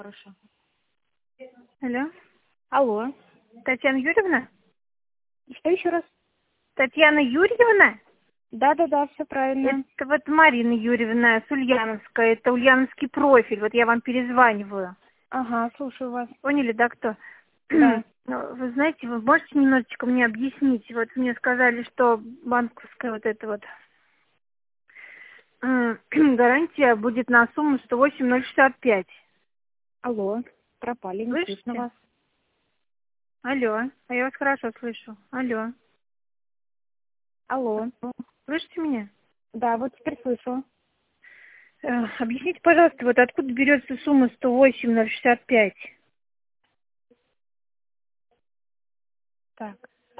Хорошо. Алло, Алло. Татьяна Юрьевна? Что еще раз? Татьяна Юрьевна? Да, все правильно. Это вот Марина Юрьевна с Ульяновска, это ульяновский профиль, вот я вам перезваниваю. Ага, слушаю вас. Поняли, да, кто? Да. Вы знаете, вы можете немножечко мне объяснить? Вот мне сказали, что банковская вот эта вот гарантия будет на сумму 108,065. Алло. Пропали, не слышно Слышите? вас. Алло, а я вас хорошо слышу. Алло. Алло. Слышите меня? Да, вот теперь слышу. Объясните, пожалуйста, вот откуда берется сумма 108,065? Так.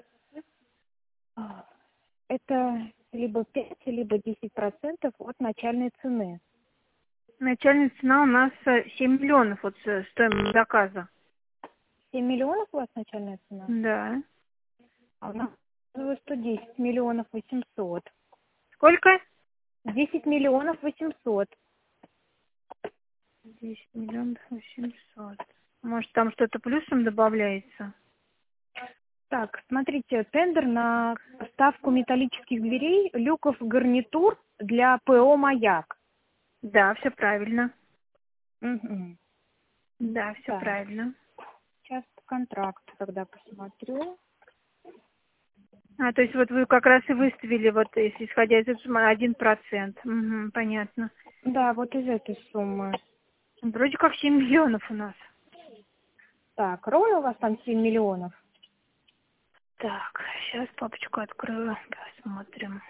Это либо 5, либо 10% от начальной цены. Начальная цена у нас 7 миллионов от стоимости заказа. 7 миллионов у вас начальная цена? Да. А у нас 110 миллионов 800. Сколько? 10 миллионов 800. 10 миллионов 800. Может, там что-то плюсом добавляется? Так, смотрите, тендер на поставку металлических дверей, люков, гарнитур для ПО «Маяк». Да, все правильно. Угу. Да, все Так, правильно. сейчас контракт тогда посмотрю. То есть вот вы как раз и выставили, вот если исходя из этого, 1%. Угу, понятно. Да, вот из этой суммы. Вроде как 7 миллионов у нас. Так, ровно у вас там 7 миллионов? Так, сейчас папочку открою, посмотрим.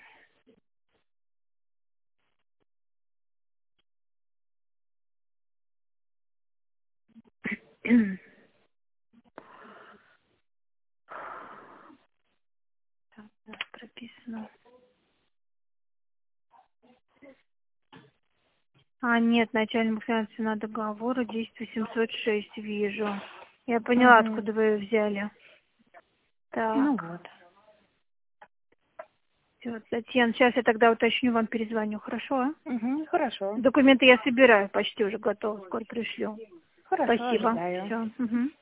Так, у нас прописано. Нет, начальная максимальная цена договора 10 806 вижу. Я поняла, Угу. откуда вы ее взяли. Ну Так, вот. все, Татьяна, сейчас я тогда уточню, вам перезвоню, хорошо? Угу, хорошо. Документы я собираю, почти уже готовы, скоро пришлю. Хорошо, Спасибо. ожидаю. Все.